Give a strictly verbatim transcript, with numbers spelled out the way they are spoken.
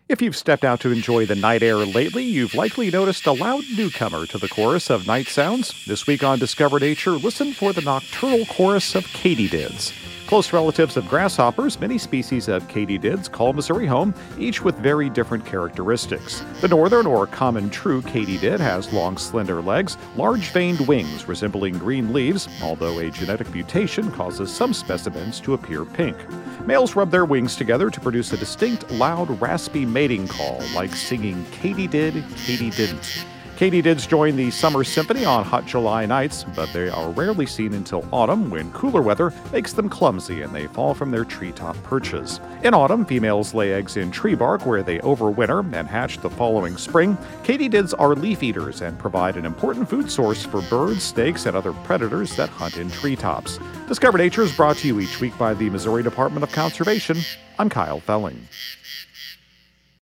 If you've stepped out to enjoy the night air lately, you've likely noticed a loud newcomer to the chorus of night sounds. This week on Discover Nature, listen for the nocturnal chorus of katydids. Close relatives of grasshoppers, many species of katydids call Missouri home, each with very different characteristics. The northern or common true katydid has long, slender legs, large veined wings resembling green leaves, although a genetic mutation causes some specimens to appear pink. Males rub their wings together to produce a distinct, loud, raspy mating call, like singing katydid, katydidn't. Katydids join the summer symphony on hot July nights, but they are rarely seen until autumn when cooler weather makes them clumsy and they fall from their treetop perches. In autumn, females lay eggs in tree bark where they overwinter and hatch the following spring. Katydids are leaf eaters and provide an important food source for birds, snakes, and other predators that hunt in treetops. Discover Nature is brought to you each week by the Missouri Department of Conservation. I'm Kyle Felling.